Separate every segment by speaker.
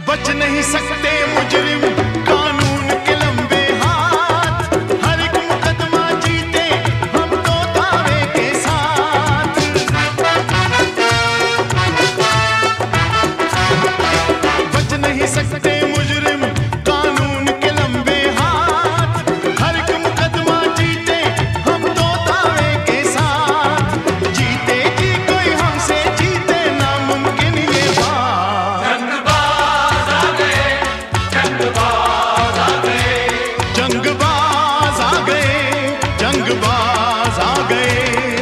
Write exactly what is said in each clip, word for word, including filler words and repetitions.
Speaker 1: बच नहीं सकते मुजरिम कानून के लंबे हाथ, हर एक मुकदमा जीते हम तो दावे के साथ। बच नहीं सकते मुजरिम कानून के लंबे हाथ, हर एक मुकदमा जीते हम तो दावे के साथ। जीते जी कोई हमसे जीते नामुमकिन ये बात।
Speaker 2: जंगबाज आ गए, जंगबाज आ गए,
Speaker 1: जंगबाज आ गए, जंगबाज आ गए।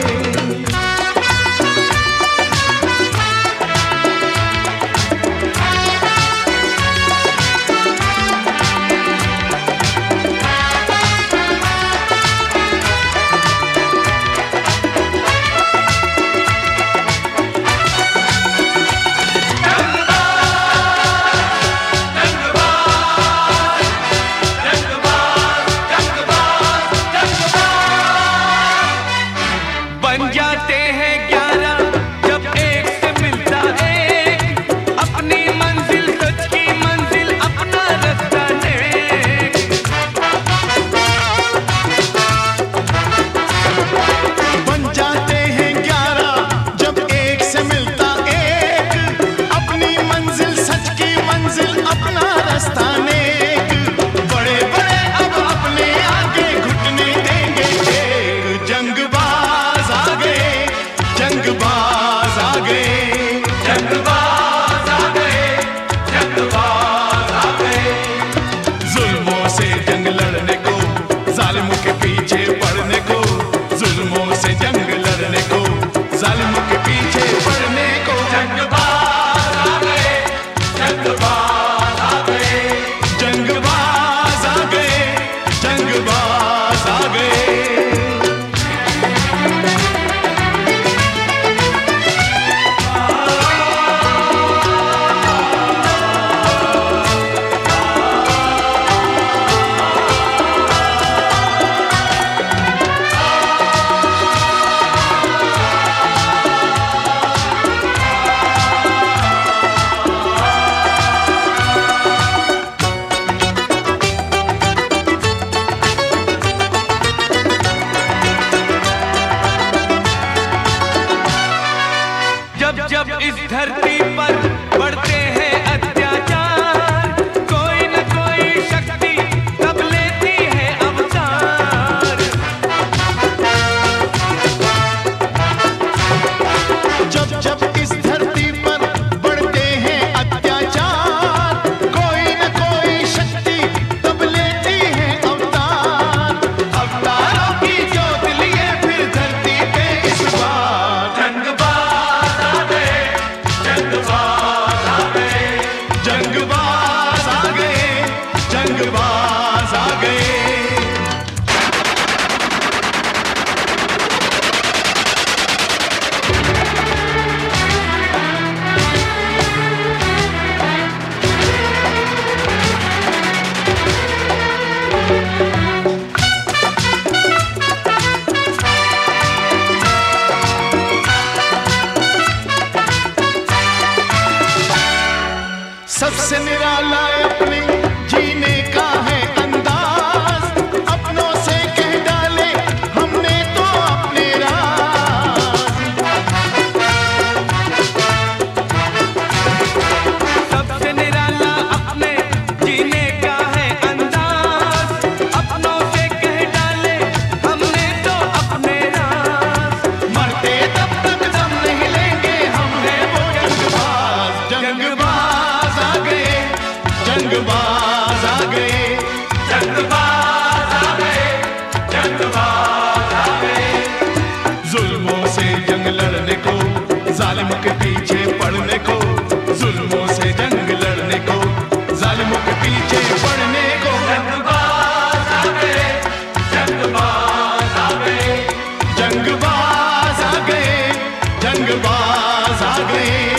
Speaker 2: बन जाते हैं ग्यारह जब एक से मिलता एक, अपनी मंजिल सच की मंजिल अपना रास्ता नेक।
Speaker 1: बन जाते हैं ग्यारह जब एक से मिलता एक, अपनी मंजिल सच की मंजिल अपना रास्ता नेक। बड़े बड़े अब अपने आगे घुटने देंगे टेक। जंगबाज आ गए, जंगबाज आ गए,
Speaker 2: जंगबाज आ गए, जंगबाज आ गए,
Speaker 1: जुल्मों से जंग लड़ने को, जालिमों के पीछे पड़ने को, जुल्मों से जंग लड़ने को, जालिमों के पीछे पड़ने को।
Speaker 2: जंगबाज आ गए, जंगबाज आ गए,
Speaker 1: जंगबाज आ गए, जंगबाज आ गए।
Speaker 2: जब जब इस धरती पर बढ़ते हैं अत्याचार, कोई न कोई शक्ति तब लेती है अवतार।
Speaker 1: जब जब इस धरती पर बढ़ते हैं अत्याचार, कोई न कोई शक्ति तब लेती है अवतार। अवतारों की जोत लिए फिर धरती पे इस बार।
Speaker 2: जंगबाज आ गए, जंगबाज आ गए,
Speaker 1: जंगबाज आ गए, जंगबाज आ गए। सबसे निराला अपने जीने का है अंदाज, अपनों से कह डाले हमने तो अपने राज।
Speaker 2: सबसे निराला अपने जीने का है अंदाज, अपनों से कह डाले हमने तो अपने राज।
Speaker 1: मरते तब तक दम नहीं लेंगे हम हैं वो जंगबाज। जंगबाज आ गए, जंगबाज आ गए,
Speaker 2: जंगबाज आ गए, जंगबाज आ गए,
Speaker 1: जुल्मों से जंग लड़ने को, जालिमों के पीछे पड़ने को, जुल्मों से जंग लड़ने को, जालिमों के पीछे पड़ने को।
Speaker 2: जंगबाज आ गए, जंगबाज आ गए,
Speaker 1: जंगबाज आ गए, जंगबाज आ गए।